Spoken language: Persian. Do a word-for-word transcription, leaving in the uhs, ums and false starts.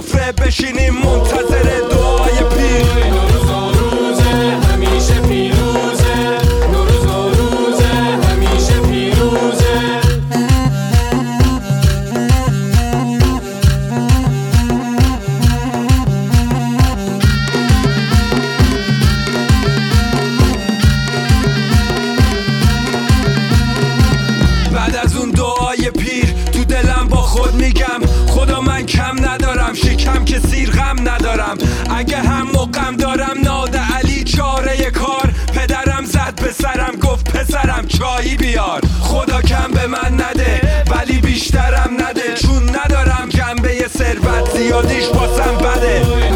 سفره بشینیم منتظر دعای پیر. نوروز نوروزه همیشه پیروزه، نوروز نوروزه همیشه پیروزه. بعد از اون دعای پیر تو دلم با خود میگم خدا من کم ندارم، شکم که سیر غم ندارم. اگه هم مقام دارم ناد علی چاره کار، پدرم زد به سرم گفت پسرم چایی بیار. خدا کم به من نده ولی بیشترم نده، چون ندارم جنبه ثروت زیادیش باسم بده.